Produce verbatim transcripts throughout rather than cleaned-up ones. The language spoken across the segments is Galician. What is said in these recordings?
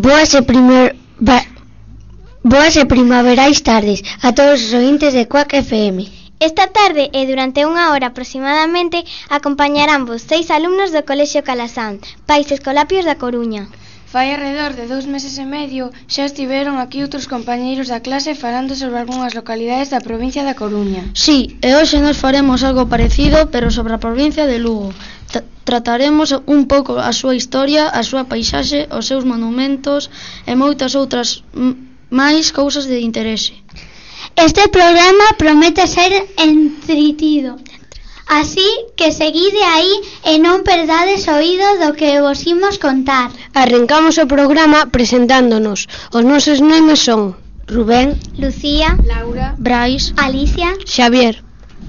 Boas e primer... Ba... Boas e primaverais tardes a todos os ointes de Cuac F M. Esta tarde e durante unha hora aproximadamente acompañaránvos seis alumnos do Colexio Calasán, Pais Escolapios da Coruña. Fai alrededor de dous meses e medio xa estiveron aquí outros compañeiros da clase falando sobre algunhas localidades da provincia da Coruña. Sí, e hoxe nos faremos algo parecido, pero sobre a provincia de Lugo. T- trataremos un pouco a súa historia, a súa paisaxe, os seus monumentos e moitas outras m- máis cousas de interese. Este programa promete ser entretido, así que seguide aí e non perdades oído do que vos imos contar. Arrancamos o programa presentándonos. Os nosos nomes son Rubén, Lucía, Laura, Brais, Alicia, Xavier.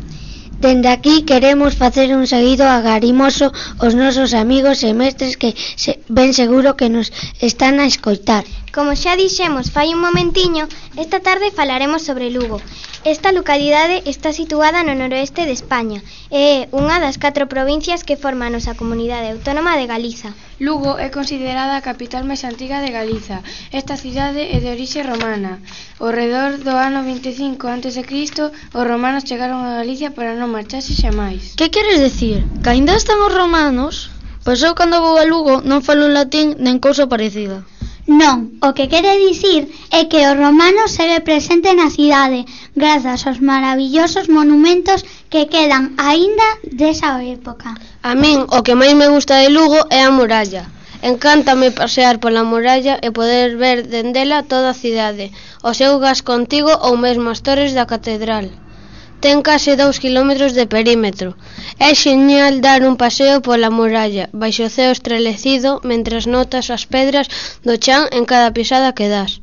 Dende aquí queremos facer un seguido agarimoso aos nosos amigos e mestres que se, ben seguro que nos están a escoitar. Como xa dixemos fai un momentiño, esta tarde falaremos sobre Lugo. Esta localidade está situada no noroeste de España e é unha das catro provincias que forman a nosa comunidade autónoma de Galiza. Lugo é considerada a capital máis antiga de Galiza. Esta cidade é de orixe romana. Ao redor do ano vinte e cinco antes de Cristo, os romanos chegaron a Galicia para non marcharse xamais. Que queres decir? Que aínda están os romanos? Pois eu cando vou a Lugo non falo en latín nen cousa parecida. Non, o que quere dicir é que o romano segue presente na cidade grazas aos maravillosos monumentos que quedan aínda desa época. A min o que máis me gusta de Lugo é a muralla. Encántame pasear pola muralla e poder ver dendela toda a cidade, o seu gasco antigo ou mesmo as torres da catedral. Ten case dous kilómetros de perímetro. É xenial dar un paseo pola muralla, baixo o ceo estrelecido, mentras notas as pedras do chan en cada pisada que das.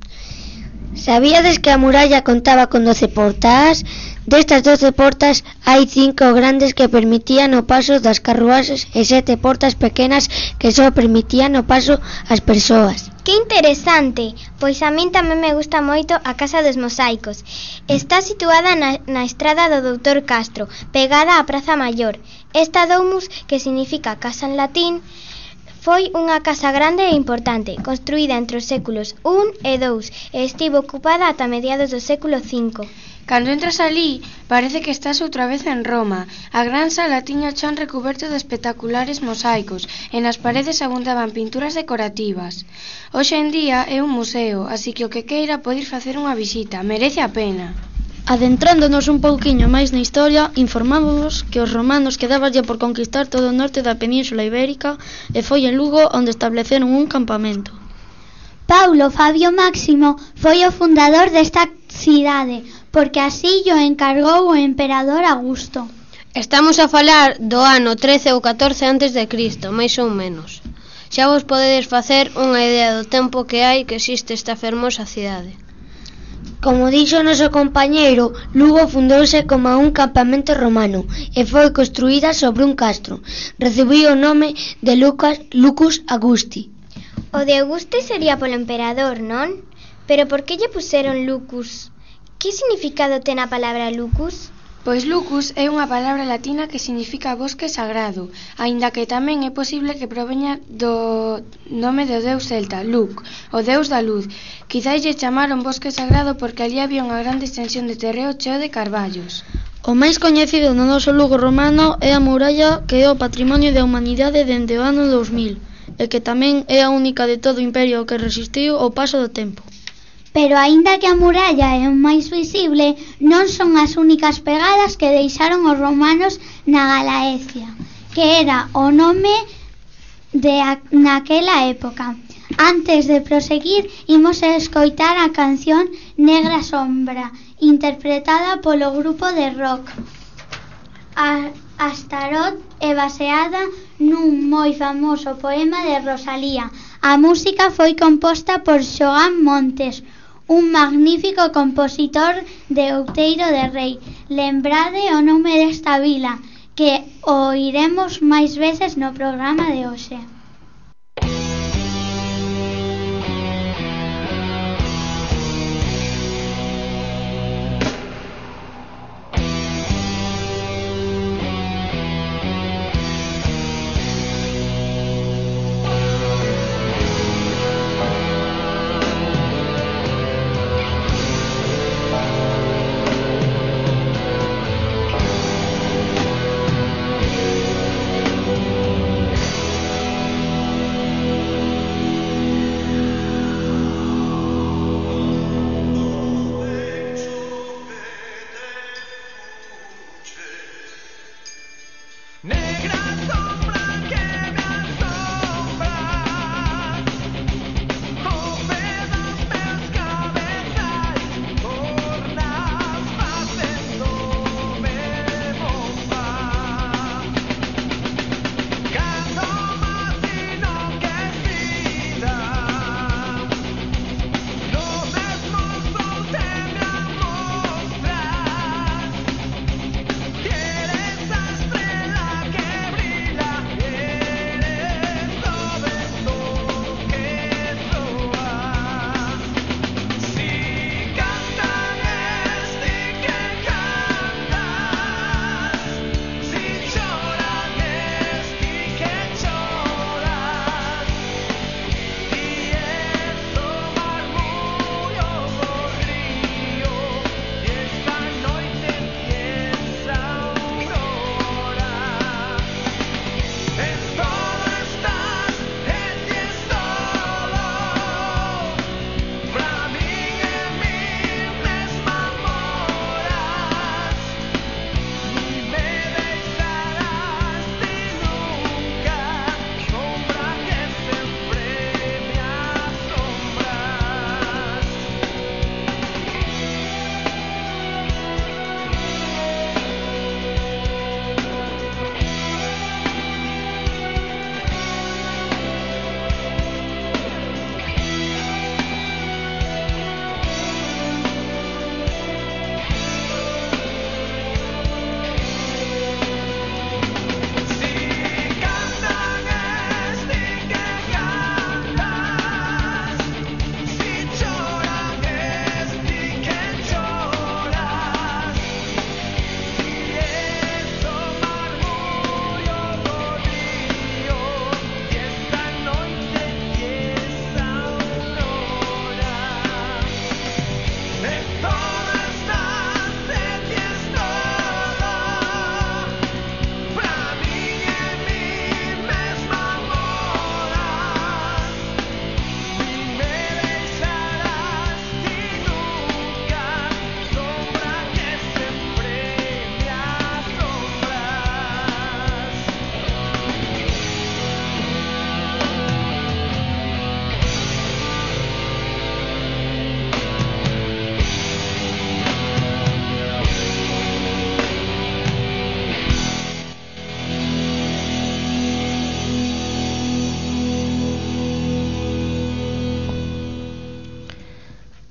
Sabíades que a muralla contaba con doce portas? Destas doce portas hai cinco grandes que permitían o paso das carruaxes e sete portas pequenas que só permitían o paso ás persoas. Que interesante, pois a min tamén me gusta moito a Casa dos Mosaicos. Está situada na, na estrada do doutor Castro, pegada á Praza Maior. Esta domus, que significa casa en latín, foi unha casa grande e importante, construída entre os séculos un e dous e estivo ocupada ata mediados do século cinco. Cando entras alí, parece que estás outra vez en Roma. A gran sala tiña o chan recuberto de espectaculares mosaicos e nas paredes abundaban pinturas decorativas. Hoxe en día é un museo, así que o que queira pode ir facer unha visita, merece a pena. Adentrándonos un pouquiño máis na historia, informámonos que os romanos quedábanlle por conquistar todo o norte da Península Ibérica e foi en Lugo onde estableceron un campamento. Paulo Fabio Máximo foi o fundador desta cidade, porque así llo encargou o emperador Augusto. Estamos a falar do ano trece ou catorce antes de Cristo, máis ou menos. Xa vos podedes facer unha idea do tempo que hai que existe esta fermosa cidade. Como dixo o noso compañeiro, Lugo fundouse como un campamento romano e foi construída sobre un castro. Recibiu o nome de Lucas, Lucus Augusti. O de Auguste sería polo emperador, non? Pero por que lle puseron Lucus? Que significado ten a palabra Lucus? Pois Lucus é unha palabra latina que significa bosque sagrado, aínda que tamén é posible que proveña do nome do deus celta, Luc, o deus da luz. Quizais lle chamaron bosque sagrado porque ali había unha grande extensión de terreo cheo de carballos. O máis coñecido no noso Lugo romano é a muralla, que é o patrimonio da humanidade dende o ano dous mil, e que tamén é a única de todo o imperio que resistiu ao paso do tempo. Pero aínda que a muralla é o máis visible, non son as únicas pegadas que deixaron os romanos na Galaecia, que era o nome de a, naquela época. Antes de proseguir, imos a escoitar a canción Negra Sombra, interpretada polo grupo de rock a, Astarot e baseada nun moi famoso poema de Rosalía. A música foi composta por Xoán Montes, un magnífico compositor de Outeiro de Rei. Lembrade o nome desta vila, que o iremos máis veces no programa de hoxe.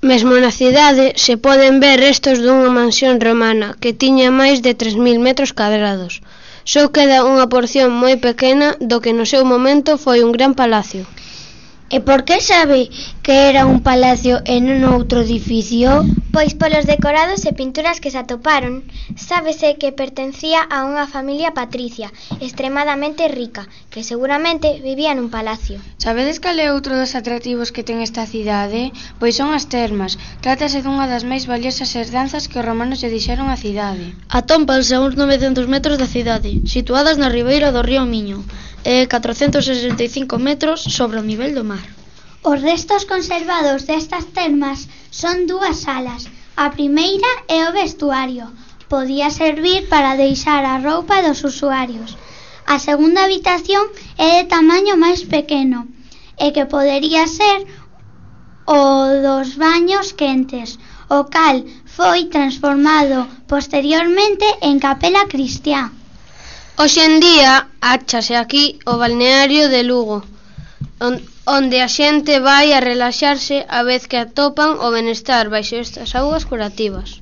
Mesmo na cidade se poden ver restos dunha mansión romana que tiña máis de tres mil metros cadrados. Só queda unha porción moi pequena do que no seu momento foi un gran palacio. E por que sabe que era un palacio e non outro edificio? Pois polos decorados e pinturas que se atoparon, sábese que pertencía a unha familia patricia extremadamente rica, que seguramente vivía nun palacio. Sabedes cal é outro dos atractivos que ten esta cidade? Pois son as termas. Trátase dunha das máis valiosas herdanzas que os romanos lle dixeron á cidade. Atómpanse a uns novecentos metros da cidade, situadas na ribeira do río Miño, e catrocentos sesenta e cinco metros sobre o nivel do mar. Os restos conservados destas termas son dúas salas. A primeira é o vestuario. Podía servir para deixar a roupa dos usuarios. A segunda habitación é de tamaño máis pequeno e que podería ser o dos baños quentes, o cal foi transformado posteriormente en capela cristiá. Hoxe en día áchase aquí o balneario de Lugo, onde a xente vai a relaxarse a vez que atopan o benestar baixo estas augas curativas.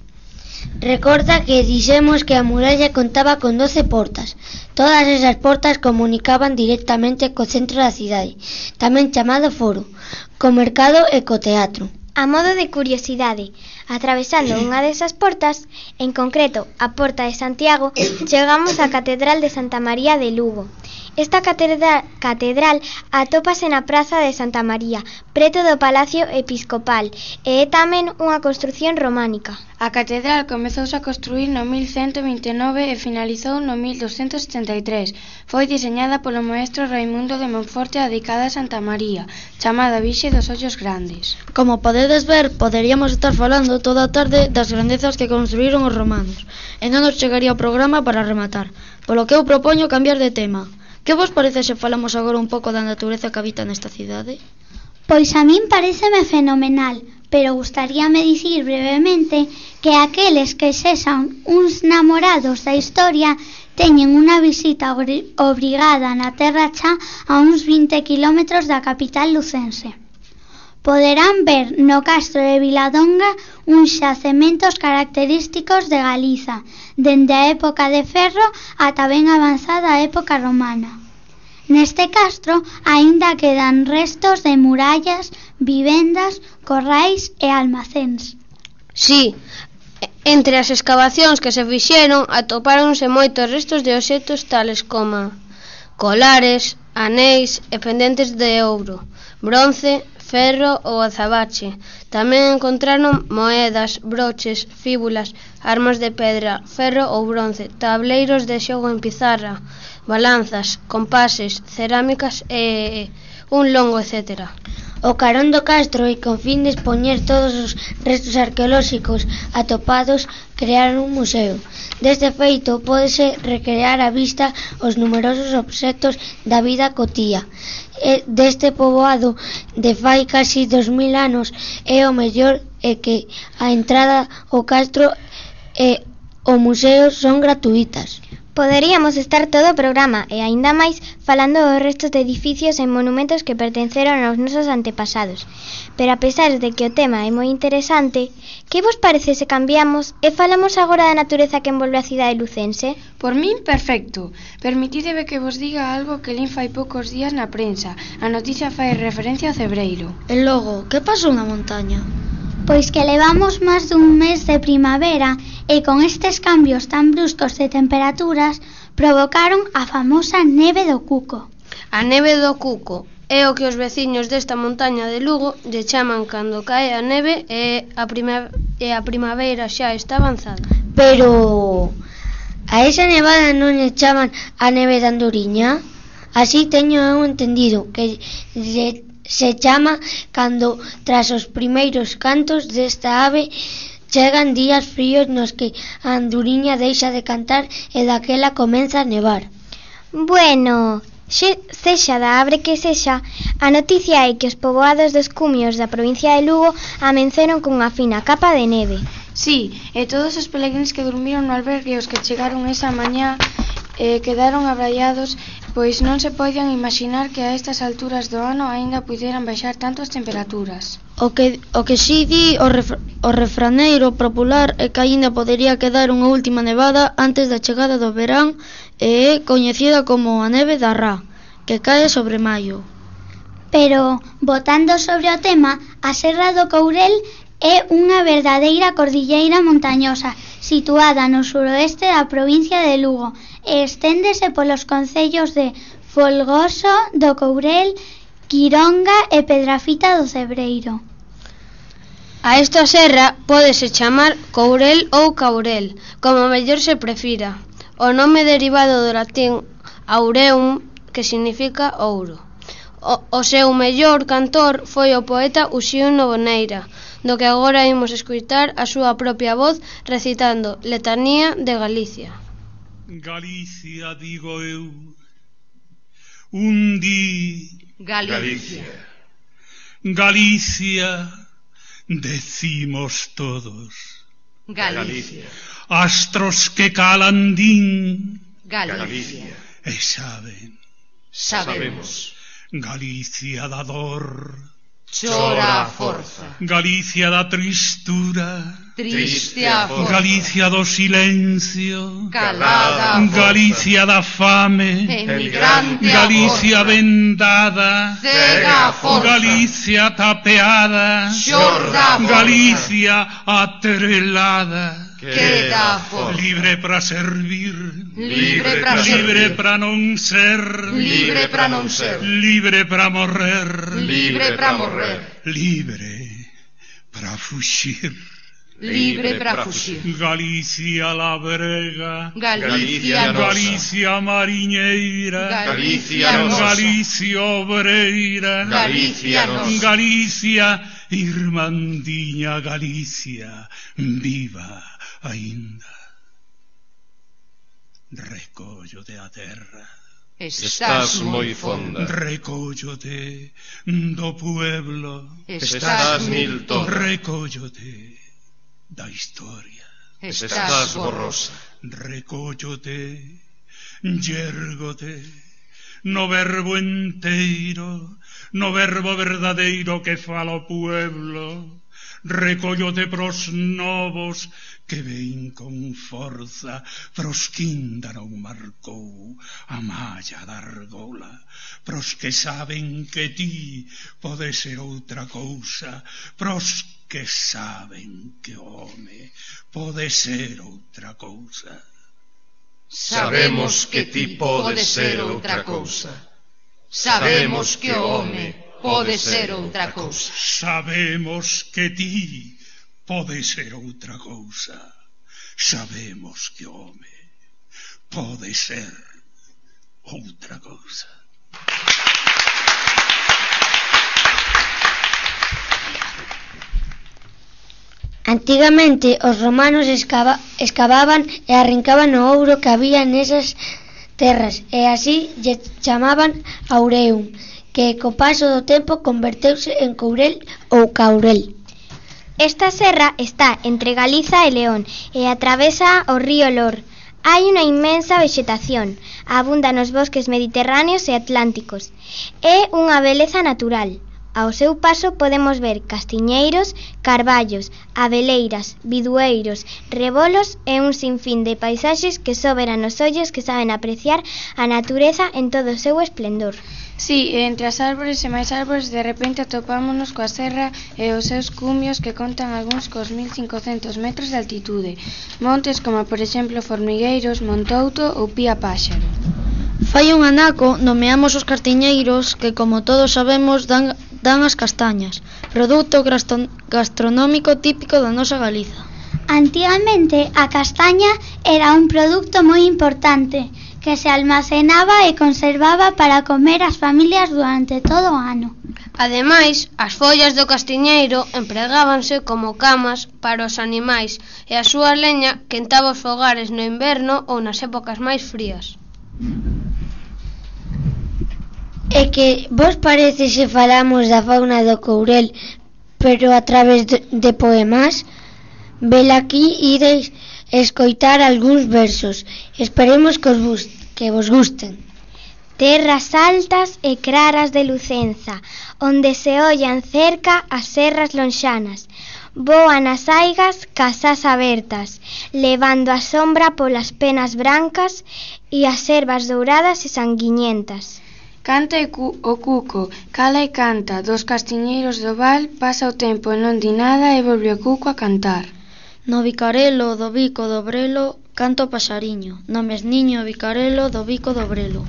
Recorda que dixemos que a muralla contaba con doce portas. Todas esas portas comunicaban directamente co centro da cidade, tamén chamado Foro, co mercado e co teatro. A modo de curiosidade, atravesando unha desas portas, en concreto a Porta de Santiago, chegamos á Catedral de Santa María de Lugo. Esta catedral, catedral atópase na Praza de Santa María, preto do Palacio Episcopal, e é tamén unha construción románica. A catedral comezouse a construir no mil cento vinte e nove e finalizou no mil douscentos setenta e tres. Foi diseñada polo maestro Raimundo de Monforte e dedicada a Santa María, chamada Virxe dos Ollos Grandes. Como podedes ver, poderíamos estar falando toda a tarde das grandezas que construíron os romanos, e non nos chegaría o programa para rematar, polo que eu propoño cambiar de tema. Que vos parece se falamos agora un pouco da natureza que habita nesta cidade? Pois a min pareceme fenomenal, pero gustaríame dicir brevemente que aqueles que sexan uns namorados da historia teñen unha visita obrigada na Terra Cha a uns vinte kilómetros da capital lucense. Poderán ver no castro de Viladonga uns xacementos característicos de Galiza, dende a época de Ferro ata ben avanzada a época romana. Neste castro aínda quedan restos de murallas, vivendas, corrais e almacéns. Sí, entre as excavacións que se fixeron atopáronse moitos restos de obxectos tales como colares, anéis e pendentes de ouro, bronce, ferro ou azabache. Tamén encontraron moedas, broches, fíbulas, armas de pedra, ferro ou bronce, tableiros de xogo en pizarra, balanzas, compases, cerámicas e un longo etcétera. O carón do castro e con fin de expoñer todos os restos arqueolóxicos atopados crearon un museo. Deste feito pódese recrear á vista os numerosos obxectos da vida cotía deste poboado de fai casi dos mil anos, e o mellor é que a entrada ao castro e o museo son gratuitas. Poderíamos estar todo o programa e aínda máis falando dos restos de edificios e monumentos que pertenceron aos nosos antepasados. Pero a pesar de que o tema é moi interesante, que vos parece se cambiamos e falamos agora da natureza que envolve a cidade lucense? Por min, perfecto. Permitideme que vos diga algo que lin fai poucos días na prensa. A noticia fai referencia ao Cebreiro. E logo, que pasou na montaña? Pois que levamos máis dun mes de primavera e con estes cambios tan bruscos de temperaturas provocaron a famosa neve do Cuco. A neve do Cuco é o que os veciños desta montaña de Lugo lle chaman cando cae a neve e a, prima, e a primavera xa está avanzada. Pero a esa nevada non lle chaman a neve da Andoriña? Así teño eu entendido que lle se chama cando, tras os primeiros cantos desta ave, chegan días fríos nos que a anduriña deixa de cantar e daquela comeza a nevar. Bueno, xe, sexa da ave que sexa, a noticia é que os poboados dos cumios da provincia de Lugo amenceron cunha fina capa de neve. Sí, e todos os peregrinos que durmiron no albergue os que chegaron esa mañá eh, quedaron abraiados, pois non se podían imaginar que a estas alturas do ano aínda puderan baixar tanto as temperaturas. O que, o que si di o, ref, o refraneiro popular é que aínda podería quedar unha última nevada antes da chegada do verán e é coñecida como a neve da Rá, que cae sobre maio. Pero, botando sobre o tema, a Serra do Courel é unha verdadeira cordilleira montañosa situada no suroeste da provincia de Lugo e esténdese polos concellos de Folgoso do Courel, Quironga e Pedrafita do Cebreiro. A esta serra pódese chamar Courel ou Caurel, como mellor se prefira. O nome derivado do latín aureum, que significa ouro. O, o seu mellor cantor foi o poeta Uxío Novoneira, do que agora imos escutar a súa propia voz recitando Letanía de Galicia. Galicia, digo eu, un di... Galicia. Galicia, decimos todos. Galicia. Astros que calan din. Galicia. E saben. Sabemos. Galicia da dor. Chora a forza. Galicia da tristura. Triste a forza. Galicia do silencio. Calada a forza. Galicia da fame. Emigrante a Galicia forza. vendada. Cega a forza. Galicia tapeada. Xorda a forza. Galicia atrelada. Queda a forza. Libre para servir. Libre para Libre servir. para non ser. Libre para non ser. Libre para morrer. Libre para morrer. Libre para fuxir. Libre para fuxir. Galicia la brega. Galicia nosa. Galicia mariñeira. Galicia nosa. Galicia obreira. Galicia nosa. Galicia irmandiña. Galicia viva aínda. Recóllote a terra. Estás moi fonda. Recóllote do pueblo. Estás milto. Recóllote da historia. Estás borrosa. Recóllote, yérgote, no verbo enteiro, no verbo verdadeiro que fala o pueblo. Recóllote pros novos que ven con forza, pros que ainda non marcou a malla da argola, pros que saben que ti pode ser outra cousa, pros que saben que o home pode ser outra cousa. Sabemos que ti podes ser outra cousa. Sabemos que o home pode ser outra cousa. Sabemos que ti pode ser outra cousa. Sabemos que o home pode ser outra cousa. Antigamente os romanos escava, escavaban e arrincaban o ouro que había nesas terras e así lle chamaban aureum, que co paso do tempo converteuse en Courel ou Caurel. Esta serra está entre Galiza e León e atravesa o río Lor. Hai unha inmensa vexetación, abunda nos bosques mediterráneos e atlánticos. É unha beleza natural. Ao seu paso podemos ver castiñeiros, carballos, abeleiras, bidueiros, rebolos e un sinfín de paisaxes que só verán os ollos que saben apreciar a natureza en todo o seu esplendor. Sí, entre as árbores e máis árbores de repente atopámonos coa serra e os seus cumios que contan algúns cos mil cincocentos metros de altitude. Montes como, por exemplo, Formigueiros, Montouto ou Pía Páxaro. Fai un anaco nomeamos os castiñeiros que, como todos sabemos, dan, dan as castañas, produto gastronómico típico da nosa Galiza. Antigamente a castaña era un produto moi importante que se almacenaba e conservaba para comer as familias durante todo o ano. Ademais, as follas do castiñeiro empregábanse como camas para os animais e a súa leña quentaba os fogares no inverno ou nas épocas máis frías. É que vos parece se falamos da fauna do Courel, pero a través de, de poemas? Vel aquí ireis escoitar algúns versos. Esperemos que, os bus, que vos gusten. terras altas e claras de Lucenza, onde se ollan cerca as serras lonxanas. Voan as aigas casas abertas, levando a sombra polas penas brancas e as ervas douradas e sanguiñentas. Canta e cu o cuco, cala e canta, dos castiñeiros do val, pasa o tempo e non di nada e volve o cuco a cantar. No bicarelo do bico do brelo, canto o pasariño, no mesniño bicarelo do bico do brelo.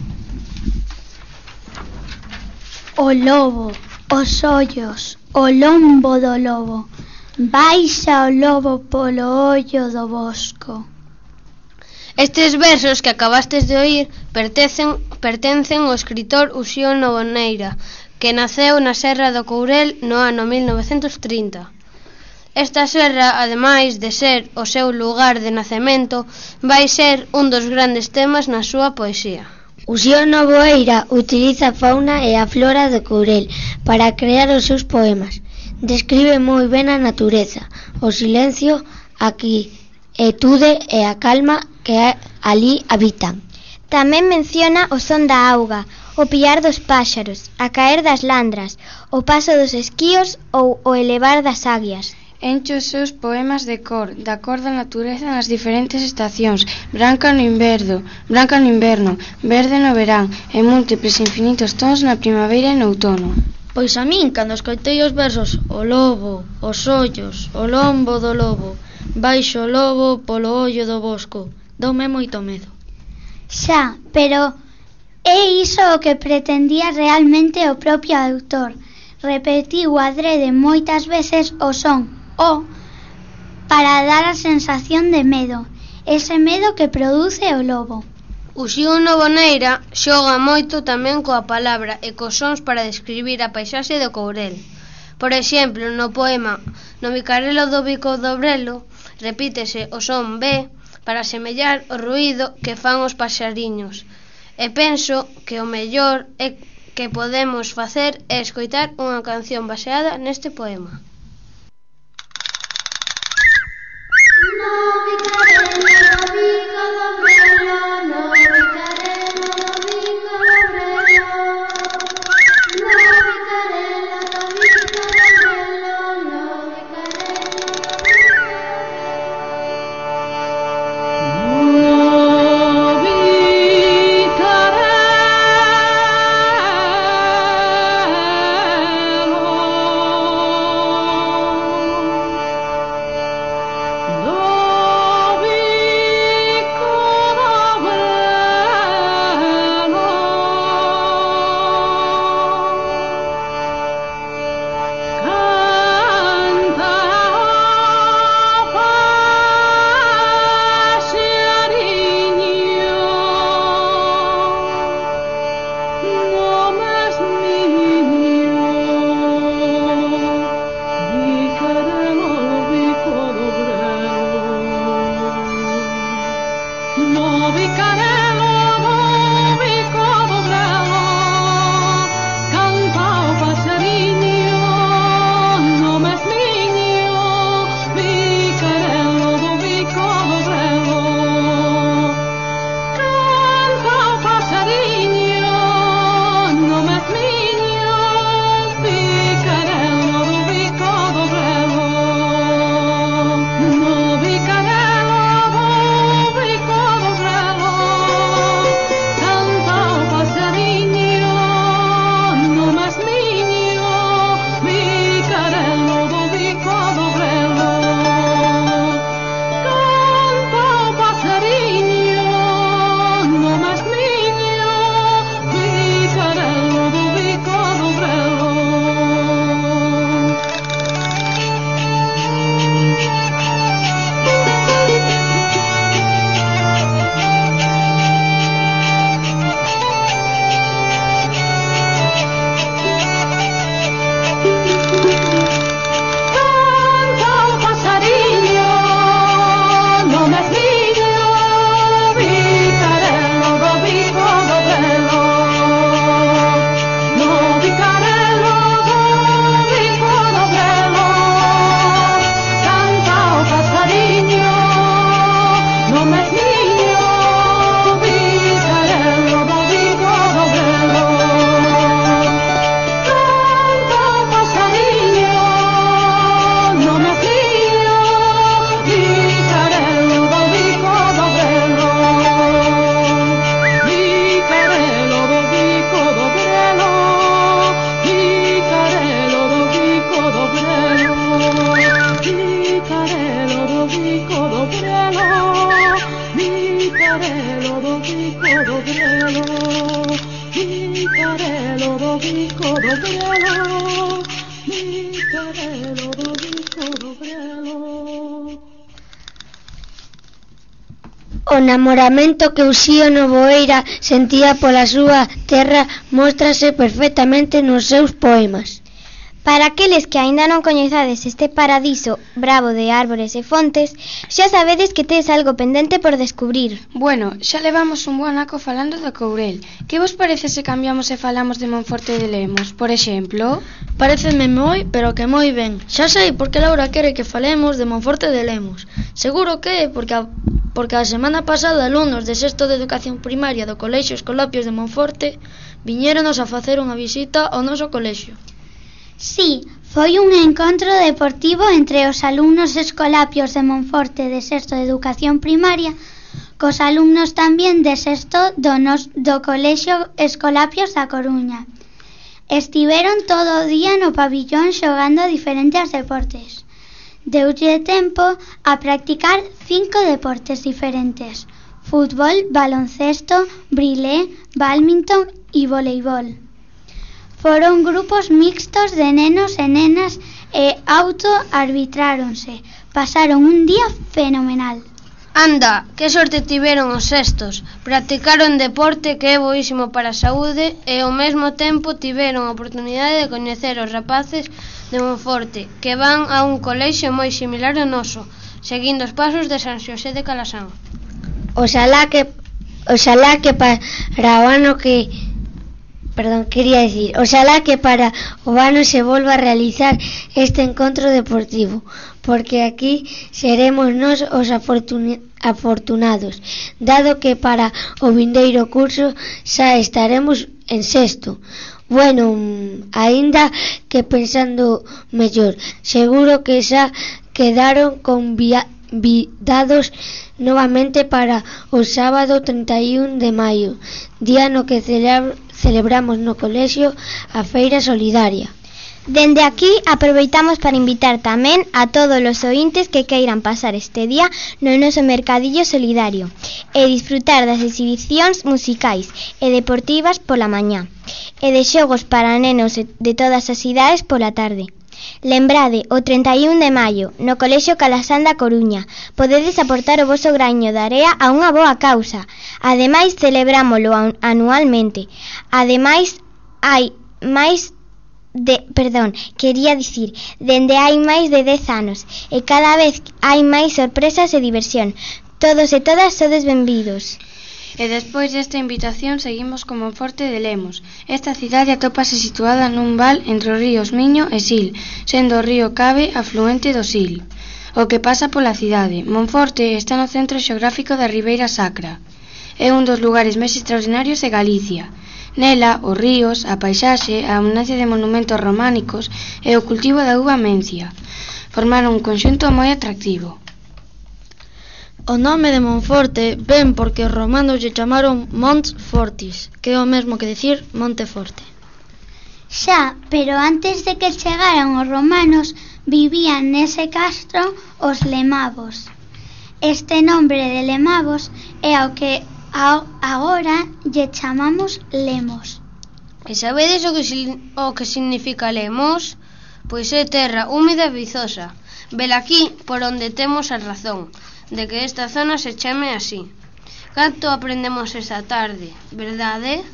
O lobo, os ollos, o lombo do lobo, baixa o lobo polo ollo do bosco. Estes versos que acabastes de oír pertencen, pertencen ao escritor Uxío Novoneira, que naceu na Serra do Courel no ano mil novecentos trinta. Esta serra, ademais de ser o seu lugar de nacemento, vai ser un dos grandes temas na súa poesía. Uxío Novoeira utiliza a fauna e a flora do Courel para crear os seus poemas. Describe moi ben a natureza, o silencio, a quietude e a calma que ali habitan. Tamén menciona o son da auga, o piar dos páxaros, a caer das landras, o paso dos esquíos ou o elevar das águias. Enche os seus poemas de cor, da cor da natureza nas diferentes estacións, branca no inverno, branca no inverno, verde no verán, e múltiples e infinitos tons na primavera e no outono. Pois a min, cando escoitei os versos o lobo, os ollos, o lombo do lobo, baixo o lobo polo ollo do bosco, doume moito medo. Xa, pero é iso o que pretendía realmente o propio autor. Repetiu adrede moitas veces o son, o, para dar a sensación de medo, ese medo que produce o lobo. Uxío Novoneira xoga moito tamén coa palabra e cos sons para describir a paisaxe do Courel. Por exemplo, no poema No bicarelo do bico do brelo repítese o son B para semellar o ruído que fan os paxariños. E penso que o mellor é que podemos facer é escoitar unha canción baseada neste poema. No bicarelo do bico do brelo, no bicarelo do bico do brelo, no bicarelo do bico do brelo, no bicarelo carelo do bico do grelo, mi carelo do bico do grelo, mi carelo do bico do grelo. O namoramento que Uxío Novoeira sentía pola súa terra móstrase perfectamente nos seus poemas. Para aqueles que aínda non coñezades este paradiso bravo de árbores e fontes, xa sabedes que tes algo pendente por descubrir. Bueno, xa levamos un bo anaco falando do Courel. Que vos parece se cambiamos e falamos de Monforte de Lemos, por exemplo? Paréceme moi, pero que moi ben. Xa sei por que Laura quere que falemos de Monforte de Lemos. Seguro que porque a, porque a semana pasada alumnos de sexto de educación primaria do Colexio Escolapios de Monforte viñéronos a facer unha visita ao noso colexio. Sí, foi un encontro deportivo entre os alumnos escolapios de Monforte de sexto de educación primaria cos alumnos tamén de sexto do, nos, do Colexio Escolapios da Coruña. Estiveron todo o día no pabillón xogando diferentes deportes. Deulle tempo a practicar cinco deportes diferentes: fútbol, baloncesto, brilé, bádminton e voleibol. Foron grupos mixtos de nenos e nenas e auto-arbitráronse. Pasaron un día fenomenal. Anda, que sorte tiveron os sextos. Practicaron deporte que é boísimo para a saúde e ao mesmo tempo tiveron a oportunidade de coñecer os rapaces de Monforte, que van a un colexio moi similar ao noso, seguindo os pasos de San Xosé de Calasán. Oxalá que oxalá que para o ano que Perdón, quería decir, oxalá que para o ano se volva a realizar este encontro deportivo, porque aquí seremos nós os afortun- afortunados, dado que para o vindeiro curso xa estaremos en sexto. Bueno, aínda que pensando mellor, seguro que xa quedaron convidados novamente para o sábado trinta e un de maio, día no que celebra celebramos no colexio a Feira Solidaria. Dende aquí aproveitamos para invitar tamén a todos os ointes que queiran pasar este día no noso mercadillo solidario e disfrutar das exhibicións musicais e deportivas pola mañá e de xogos para nenos de todas as idades pola tarde. Lembrade, o trinta e un de maio, no Colexio Calasán da Coruña, podedes aportar o voso graño de area a unha boa causa. Ademais, celebrámolo anualmente. Ademais, hai máis de, perdón, quería dicir, dende hai máis de dez anos, e cada vez hai máis sorpresas e diversión. Todos e todas sodes benvidos. E despois desta invitación seguimos con Monforte de Lemos. Esta cidade atópase situada nun val entre os ríos Miño e Sil, sendo o río Cave afluente do Sil. O que pasa pola cidade, Monforte está no centro xeográfico da Ribeira Sacra. É un dos lugares máis extraordinarios de Galicia. Nela, os ríos, a paisaxe, a abundancia de monumentos románicos e o cultivo da uva mencia formaron un conxunto moi atractivo. O nome de Monforte ven porque os romanos lle chamaron Mons Fortis, que é o mesmo que decir Monte Forte. Xa, pero antes de que chegaran os romanos, vivían nese castro os lemavos. Este nombre de lemavos é ao que agora lle chamamos Lemos. E sabedes o que, o que significa Lemos? Pois é terra húmida e vizosa. Velaquí por onde temos a razón de que esta zona se chame así. Canto aprendemos esta tarde, verdade?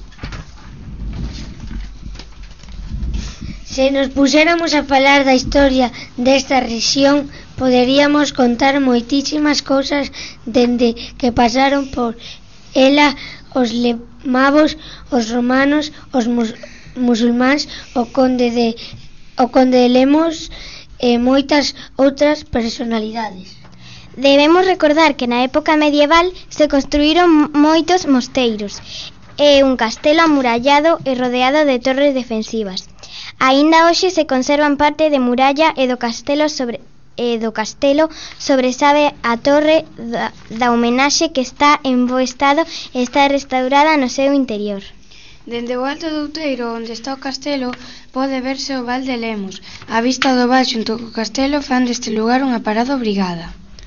Se nos puséramos a falar da historia desta rexión, poderíamos contar moitísimas cousas dende que pasaron por ela os lemavos, os romanos, os mus musulmáns, o conde de o conde de Lemos e moitas outras personalidades. Debemos recordar que na época medieval se construíron moitos mosteiros e un castelo amurallado e rodeado de torres defensivas. Aínda hoxe se conservan parte de muralla e do castelo sobre e do castelo sobresabe a torre da, da homenaxe que está en bo estado e está restaurada no seu interior. Dende o alto do outeiro onde está o castelo pode verse o val de Lemos. A vista do val xunto co castelo fan deste lugar unha parada obrigada.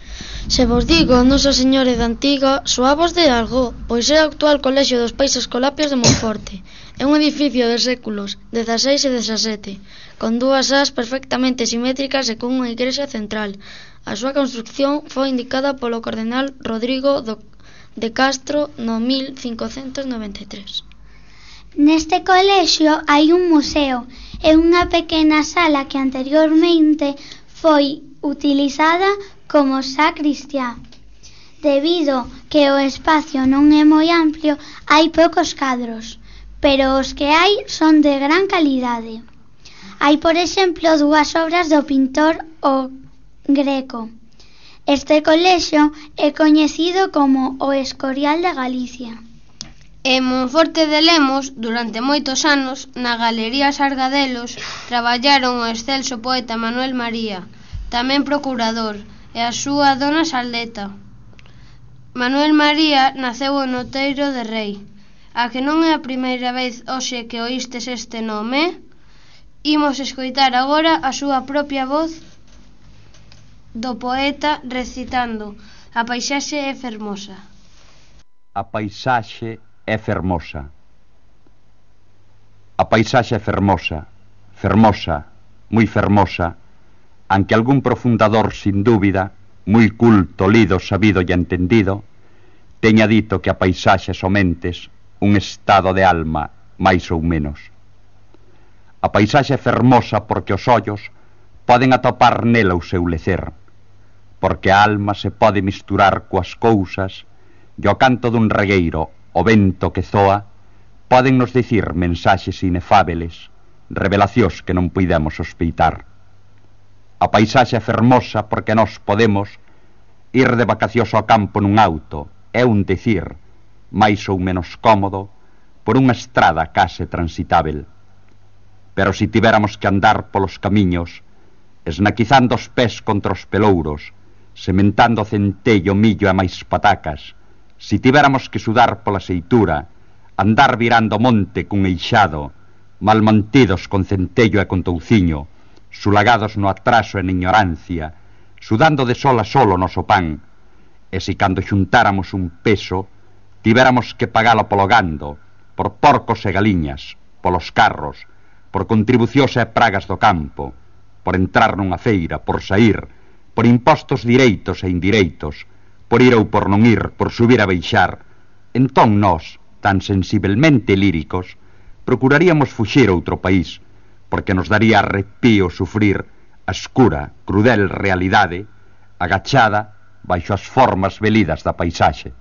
Se vos digo Nosa Señora de Antiga, soavos de algo, pois é o actual Colexio dos Pais Escolapios de Monforte. É un edificio de séculos dezaseis e dezasete, con dúas ás perfectamente simétricas e con unha igrexa central. A súa construcción foi indicada polo cardenal Rodrigo do, de Castro no mil cincocentos noventa e tres. Neste colexio hai un museo e unha pequena sala que anteriormente foi utilizada como sacristía. Debido que o espacio non é moi amplio, hai poucos cadros, pero os que hai son de gran calidade. Hai, por exemplo, dúas obras do pintor o Greco. Este colexio é coñecido como o Escorial de Galicia. En Monforte de Lemos, durante moitos anos, na Galería Sargadelos, traballaron o excelso poeta Manuel María, tamén procurador, e a súa dona Saldeta. Manuel María naceu en Outeiro de Rei. A que non é a primeira vez hoxe que oístes este nome? Imos escoitar agora a súa propia voz do poeta recitando A paisaxe é fermosa. A paisaxe é fermosa. A paisaxe é fermosa, fermosa, moi fermosa, aunque algún profundador sin dúbida, moi culto, lido, sabido e entendido, teña dito que a paisaxe somentes un estado de alma, máis ou menos. A paisaxe é fermosa porque os ollos poden atopar nela o seu lecer, porque a alma se pode misturar coas cousas e o canto dun regueiro, o vento que zoa, poden nos dicir mensaxes inefábeles, revelacións que non puidemos sospeitar. A paisaxe é fermosa porque nós podemos ir de vacacións ao campo nun auto, é un dicir, máis ou menos cómodo, por unha estrada case transitável. Pero si tivéramos que andar polos camiños, esnaquizando os pés contra os pelouros, sementando centello, millo e máis patacas, si tivéramos que sudar pola seitura, andar virando monte cun eixado, malmantidos con centello e con touciño, sulagados no atraso e na ignorancia, sudando de sol a sol o noso pan, e si cando xuntáramos un peso, tivéramos que pagalo polo gando, por porcos e galiñas, polos carros, por contribucións e pragas do campo, por entrar nunha feira, por sair, por impostos direitos e indireitos, por ir ou por non ir, por subir a baixar, entón nós, tan sensiblemente líricos, procuraríamos fuxir a outro país, porque nos daría arrepío sufrir a escura, crudel realidade, agachada baixo as formas velidas da paisaxe.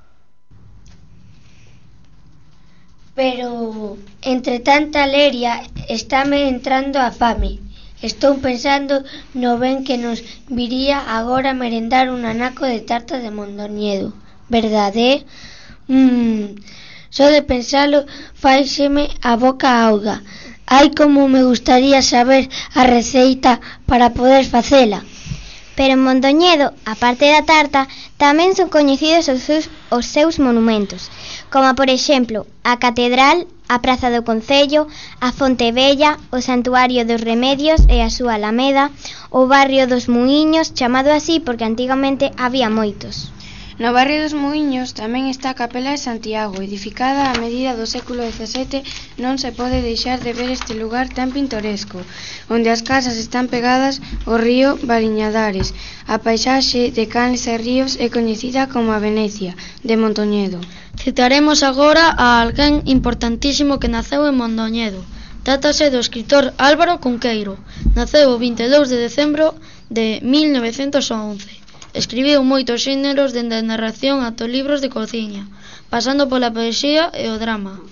Pero, entre tanta leria, estáme entrando a fame. Estou pensando no ben que nos viría agora merendar un anaco de tarta de Mondoñedo, verdade? Mmm, só de pensalo faíseme a boca auga. Ai, como me gustaría saber a receita para poder facela. Pero en Mondoñedo, aparte da tarta, tamén son coñecidos os seus, os seus monumentos, como por exemplo a Catedral, a Praza do Concello, a Fonte Vella, o Santuario dos Remedios e a súa Alameda, o barrio dos Muiños, chamado así porque antigamente había moitos. No barrio dos Muiños tamén está a Capela de Santiago, edificada a medida do século dezasete. Non se pode deixar de ver este lugar tan pintoresco, onde as casas están pegadas ao río Bariñadares. A paisaxe de canles e ríos é coñecida como a Venecia de Mondoñedo. Citaremos agora a alguén importantísimo que naceu en Mondoñedo. Trátase do escritor Álvaro Cunqueiro. Naceu o vinte e dous de decembro de mil novecentos once. Escribiu moitos xéneros dende a narración ata libros de cociña, pasando pola poesía e o drama.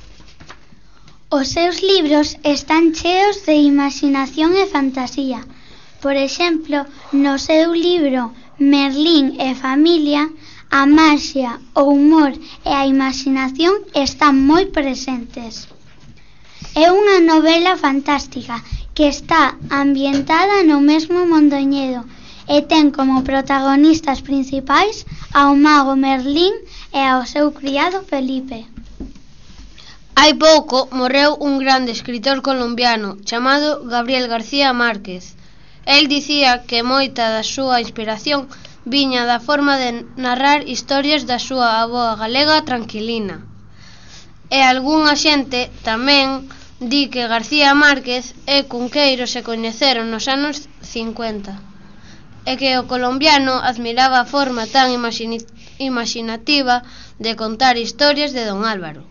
Os seus libros están cheos de imaginación e fantasía. Por exemplo, no seu libro Merlín e familia, a maxia, o humor e a imaginación están moi presentes. É unha novela fantástica que está ambientada no mesmo Mondoñedo e ten como protagonistas principais ao mago Merlín e ao seu criado Felipe. Hai pouco morreu un grande escritor colombiano chamado Gabriel García Márquez. El dicía que moita da súa inspiración viña da forma de narrar historias da súa avoa galega Tranquilina. E algunha xente tamén di que García Márquez e Cunqueiro se coñeceron nos anos cincuenta e que o colombiano admiraba a forma tan imagini- imaginativa de contar historias de don Álvaro.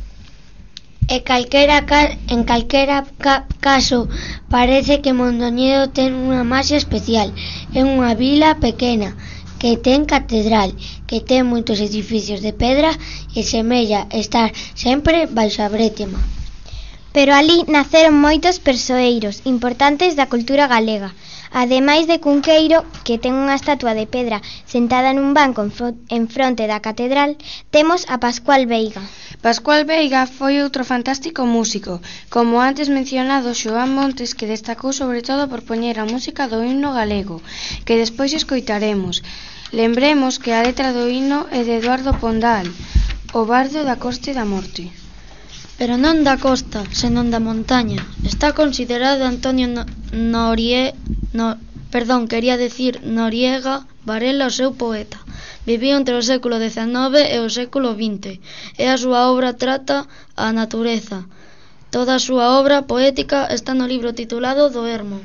E calquera ca- en calquera ca- caso parece que Mondoñedo ten unha maxia especial. É unha vila pequena que ten catedral, que ten moitos edificios de pedra e semella estar sempre baixo a brétema. Pero alí naceron moitos persoeiros importantes da cultura galega. Ademais de Cunqueiro, que ten unha estatua de pedra sentada nun banco en, fro- en fronte da catedral, temos a Pascual Veiga. Pascual Veiga foi outro fantástico músico, como antes mencionado Xoán Montes, que destacou sobre todo por poñer a música do himno galego, que despois escoitaremos. Lembremos que a letra do himno é de Eduardo Pondal, o bardo da Costa da Morte. Pero non da costa, senón da montaña. Está considerado Antonio no Norie... No, perdón, quería decir Noriega Varela o seu poeta. Viviu entre o século dezenove e o século vinte, e a súa obra trata a natureza. Toda a súa obra poética está no libro titulado Do Ermo.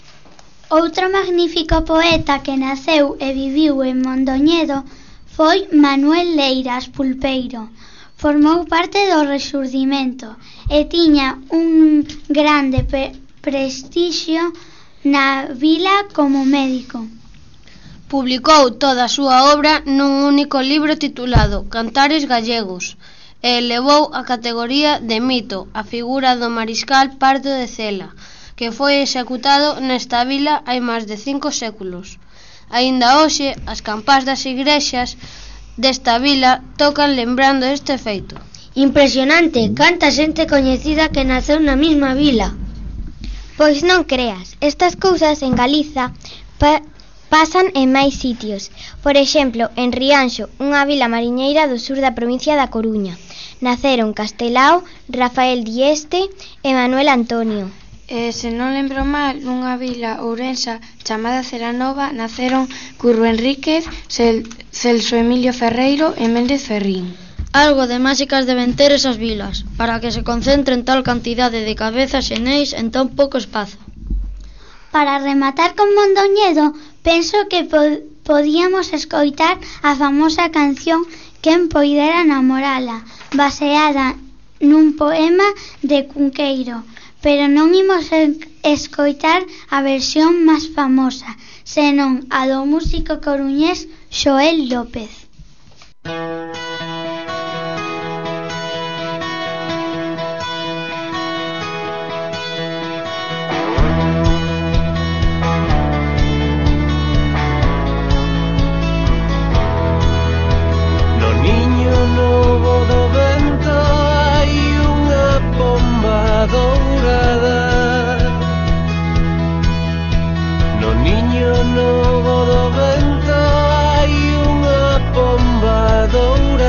Outro magnífico poeta que naceu e viviu en Mondoñedo foi Manuel Leiras Pulpeiro. Formou parte do Rexurdimento e tiña un grande prestixio na vila como médico. Publicou toda a súa obra nun único libro titulado Cantares Gallegos e elevou a categoría de mito a figura do mariscal Pardo de Cela, que foi executado nesta vila hai máis de cinco séculos. Aínda hoxe, as campás das igrexas desta vila tocan lembrando este feito. Impresionante, canta xente coñecida que naceu na mesma vila. Pois non creas, estas cousas en Galiza pa pasan en máis sitios. Por exemplo, en Rianxo, unha vila mariñeira do sur da provincia da Coruña, naceron Castelao, Rafael Dieste e Manuel Antonio. E, se non lembro mal, nunha vila ourensa chamada Celanova naceron Curro Enríquez, Cel Celso Emilio Ferreiro e Méndez Ferrín. Algo de máxicas deben ter esas vilas, para que se concentren tal cantidade de cabezas xenéis en tan pouco espazo. Para rematar con Mondoñedo, penso que po podíamos escoitar a famosa canción Quen poidera namorala, baseada nun poema de Cunqueiro, pero non imos escoitar a versión máis famosa, senón a do músico coruñés Xoel López. No niño novo do vento hai unha bomba dourada. No niño novo do vento hai unha bomba dourada.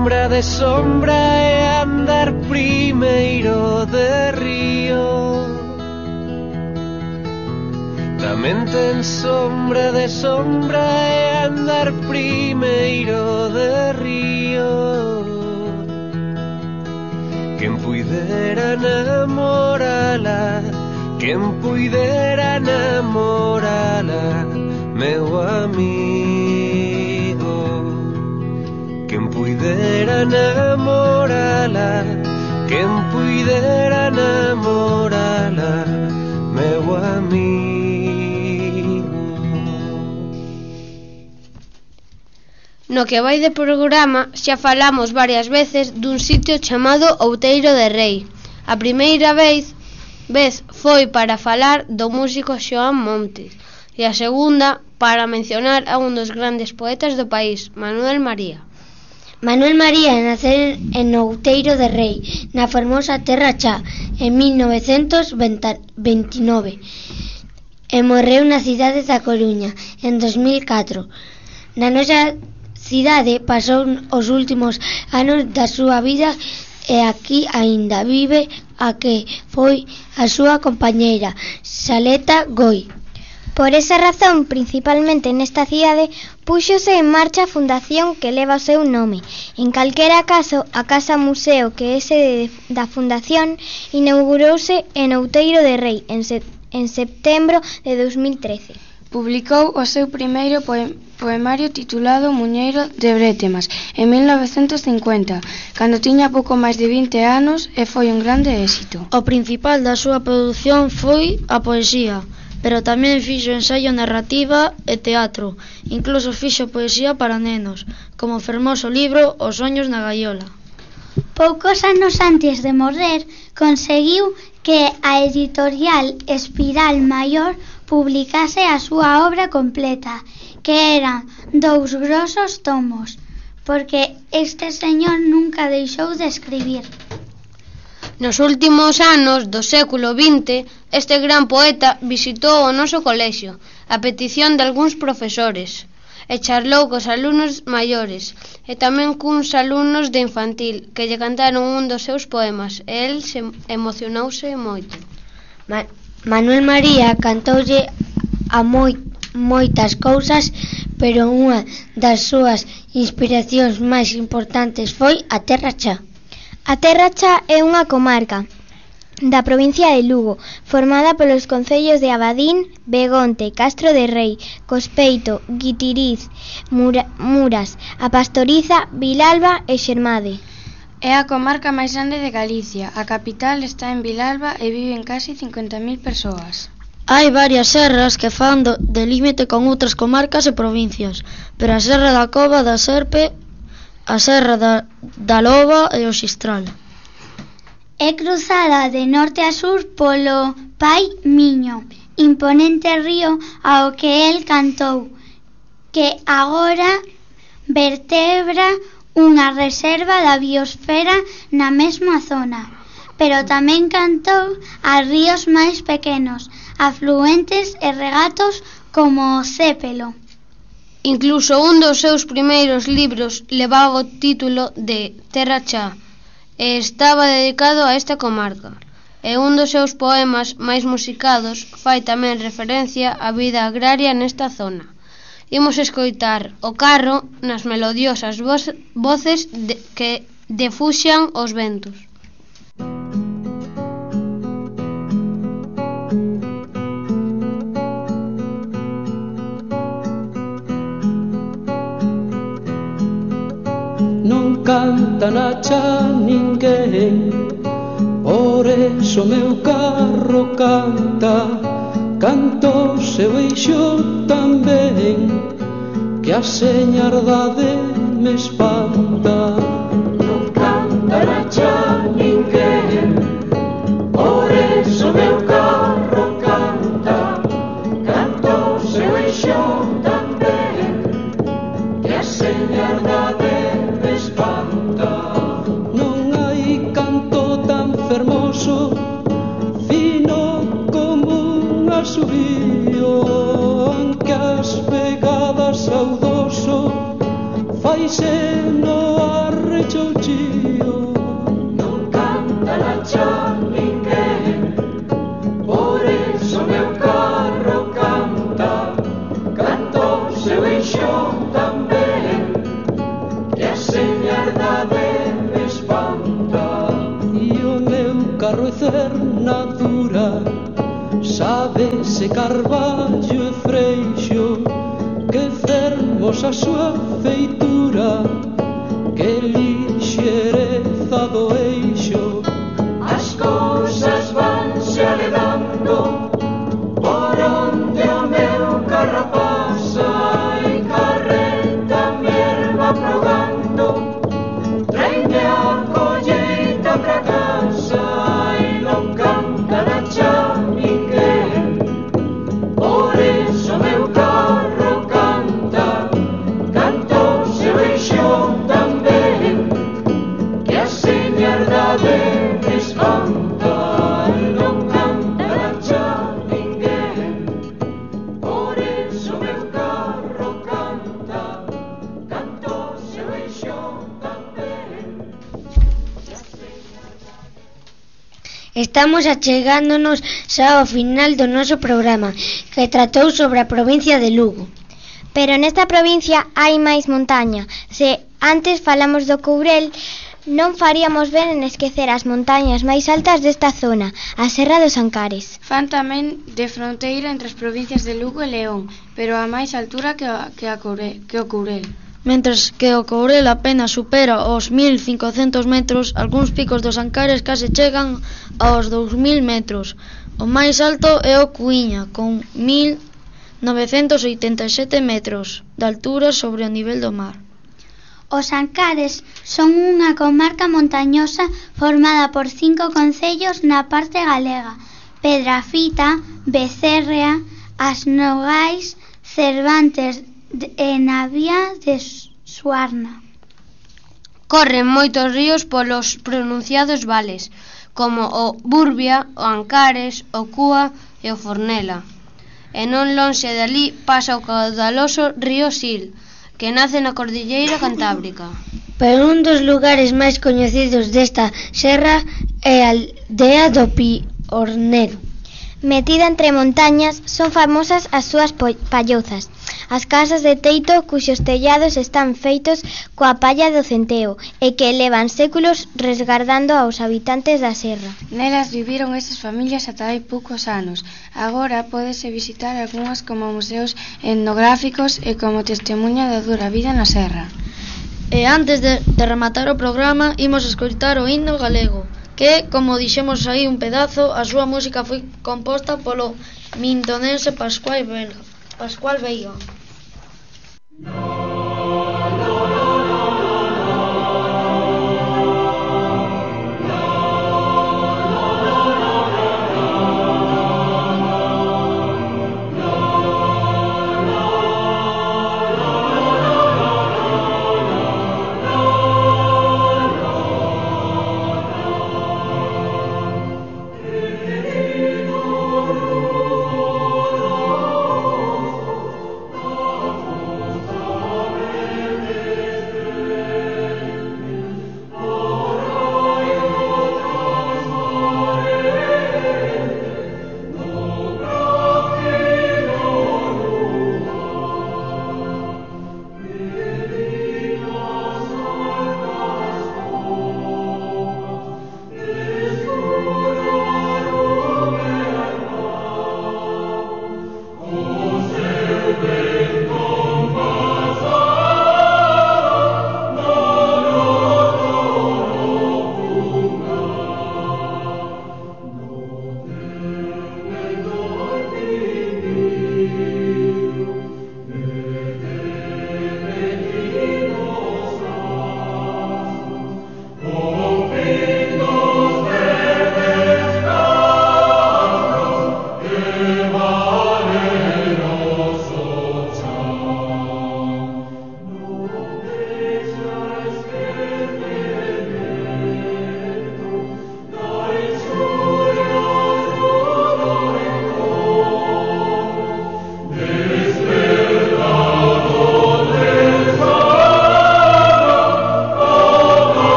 sombra de sombra e andar primeiro de río. Tamén ten sombra de sombra e andar primeiro de río. Quen puidera namorala, quen puidera namorala, meu amigo. Quen puidera namorala, quen puidera namorala, meu amigo. No que vai de programa xa falamos varias veces dun sitio chamado Outeiro de Rei. A primeira vez, vez foi para falar do músico Xoán Montes e a segunda para mencionar a un dos grandes poetas do país, Manuel María. Manuel María naceu en Outeiro de Rei, na fermosa Terra Chá, en mil novecentos veintinove e morreu na cidade da Coruña en dos mil catro. Na nosa cidade pasou os últimos anos da súa vida e aquí aínda vive a que foi a súa compañeira, Xaleta Goi. Por esa razón, principalmente nesta cidade, púxose en marcha a fundación que leva o seu nome. En calquera caso, a Casa Museo, que é sede da fundación, inaugurouse en Outeiro de Rei en, se- en setembro de dos mil trece. Publicou o seu primeiro poem- poemario titulado Muñeiro de Brétemas en mil novecentos cincuenta, cando tiña pouco máis de vinte anos e foi un grande éxito. O principal da súa produción foi a poesía, pero tamén fixo ensaio, narrativa e teatro. Incluso fixo poesía para nenos, como o fermoso libro Os soños na gaiola. Poucos anos antes de morrer, conseguiu que a editorial Espiral Maior publicase a súa obra completa, que eran dous grosos tomos, porque este señor nunca deixou de escribir. Nos últimos anos do século vinte, este gran poeta visitou o noso colexio a petición de algúns profesores e charlou cos alumnos maiores e tamén cuns alumnos de infantil que lle cantaron un dos seus poemas e el se emocionouse moito. Ma- Manuel María cantoulle a moi, moitas cousas, pero unha das súas inspiracións máis importantes foi a Terra Chá. A Terra Chá é unha comarca da provincia de Lugo, formada polos concellos de Abadín, Begonte, Castro de Rei, Cospeito, Guitiriz, Mura, Muras, A Pastoriza, Vilalba e Xermade. É a comarca máis grande de Galicia. A capital está en Vilalba e viven casi cincuenta mil persoas. Hai varias serras que fan do, de límite con outras comarcas e provincias, pero a Serra da Cova da Serpe, a Serra da, da Loba e o Xistral. É cruzada de norte a sur polo Pai Miño, imponente río ao que el cantou, que agora vertebra unha reserva da biosfera na mesma zona, pero tamén cantou a ríos máis pequenos, afluentes e regatos como o Cépelo. Incluso un dos seus primeiros libros levaba o título de Terra Chá e estaba dedicado a esta comarca. E un dos seus poemas máis musicados fai tamén referencia á vida agraria nesta zona. Imos escoitar O carro nas melodiosas voz, voces de, que defuxan os ventos. Non canta na cha ninguén, por eso meu carro canta, canto seu eixo tamén, que a señardade me espanta. Non canta na cha ninguén, por eso meu carro canta, canto seu eixo tamén, que a señardade me espanta. Non hai canto tan fermoso, fino como un asubío, aunque as pegadas saudoso faise no arrecho barro e cernadura, sábese carballo e freixo, que fermosa súa feitura, que lixereza do eixo. As cousas vanse aledando por onde o meu carro pasa, e carreta merma progando, traine a colleita pra casa, e non canta na cha ninguén. Por eso meu carro canta, canto seu eixo tamén, que a señardade espanta, e non canta na cha ninguén. Por eso meu carro canta, canto seu eixo tamén. Estamos achegándonos xa ao final do noso programa, que tratou sobre a provincia de Lugo. Pero nesta provincia hai máis montaña. Se antes falamos do Courel, non faríamos ben en esquecer as montañas máis altas desta zona, a Serra dos Ancares. Fan tamén de fronteira entre as provincias de Lugo e León, pero a máis altura que, a, que, a Courel, que o Courel. Mentres que o Courel apenas supera os mil cincocentos metros, algúns picos dos Ancares case chegan aos dous mil metros. O máis alto é o Cuíña, con mil novecentos oitenta e sete metros de altura sobre o nivel do mar. Os Ancares son unha comarca montañosa formada por cinco concellos na parte galega: Pedrafita, Becerrea, As Nogais, Cervantes e Navia de Suarna. Corren moitos ríos polos pronunciados vales, como o Burbia, o Ancares, o Cúa e o Fornela. E non lonxe dali pasa o caudaloso río Sil, que nace na Cordilleira Cantábrica. Pero un dos lugares máis coñecidos desta serra é a aldea do Piornero. Metida entre montañas, son famosas as súas pallozas, as casas de teito cuxos tellados están feitos coa palla do centeo e que levan séculos resgardando aos habitantes da serra. Nelas viviron esas familias ata hai poucos anos. Agora pódese visitar algunhas como museos etnográficos e como testemunha da dura vida na serra. E antes de, de rematar o programa, imos escoitar o himno galego, que, como dixemos aí un pedazo, a súa música foi composta polo mindonense Pascual Veiga. Pascual Veiga. Oh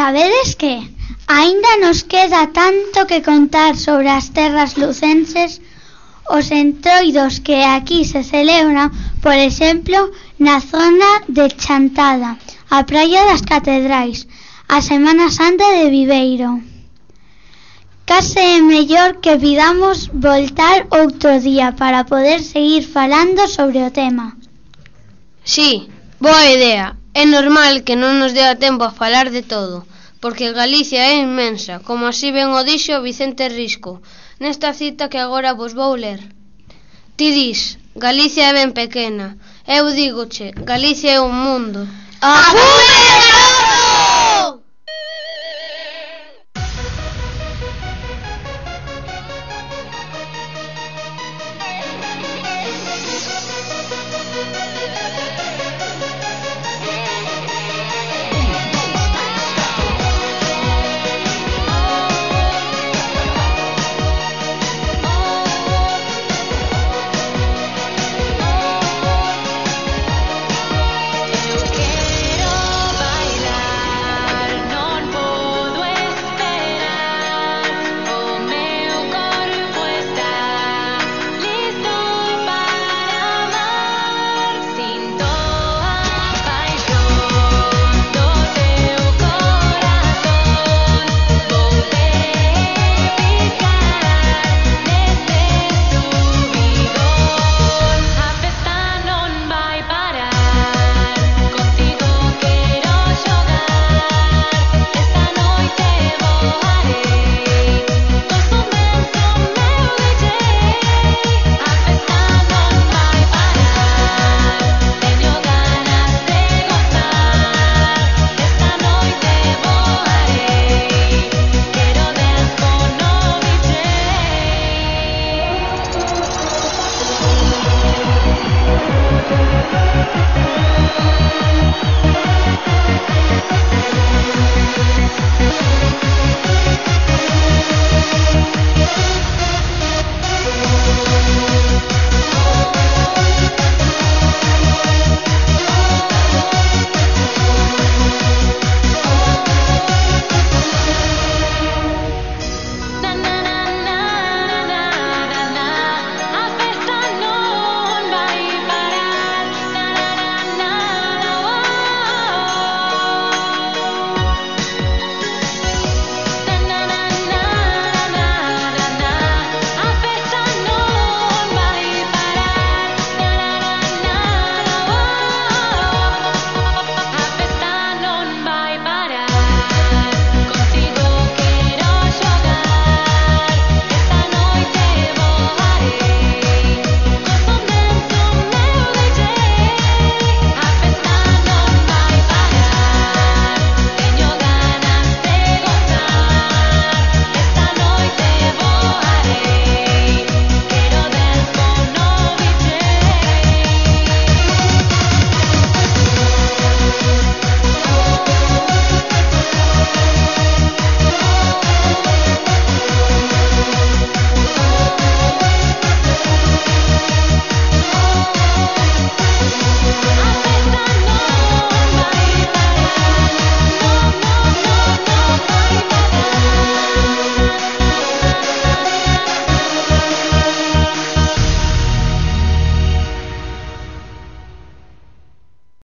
sabedes que? Aínda nos queda tanto que contar sobre as terras lucenses, os entroidos que aquí se celebran, por exemplo, na zona de Chantada, a Praia das Catedrais, a Semana Santa de Viveiro. Case é mellor que pidamos voltar outro día para poder seguir falando sobre o tema. Sí, boa idea. É normal que non nos dea tempo a falar de todo, porque Galicia é inmensa, como así ben o dixo Vicente Risco, nesta cita que agora vos vou ler. Ti dis, Galicia é ben pequena. Eu dígoche, Galicia é un mundo. ¡A